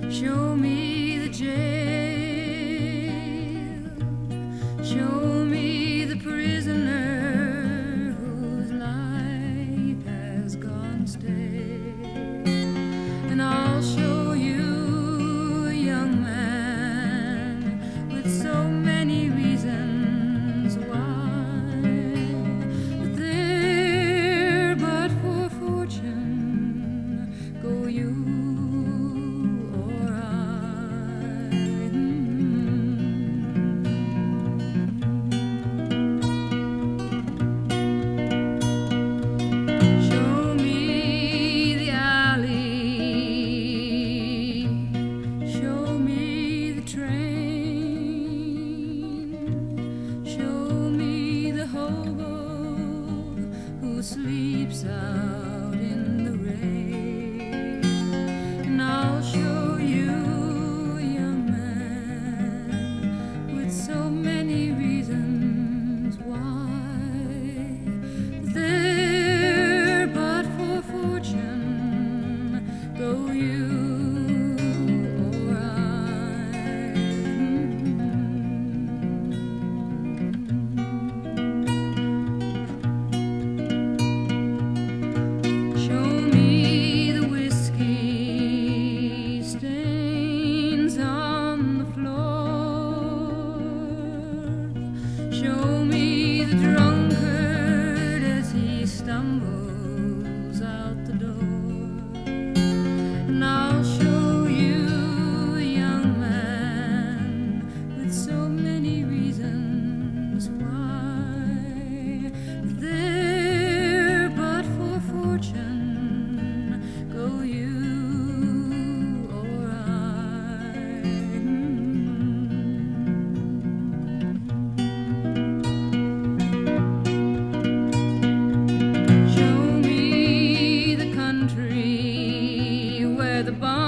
Show me the jail, show me the prisoner whose life has gone stale, and I'll show you a young man with so many reasons why, but there but for fortune go you. Who sleeps out in the rain, and I'll show you a young man with so many reasons why, there but for fortune go you. Show me the drunkard as he stumbles out the door, and I'll show you a young man with so many reasons why, there but for fortune go you. The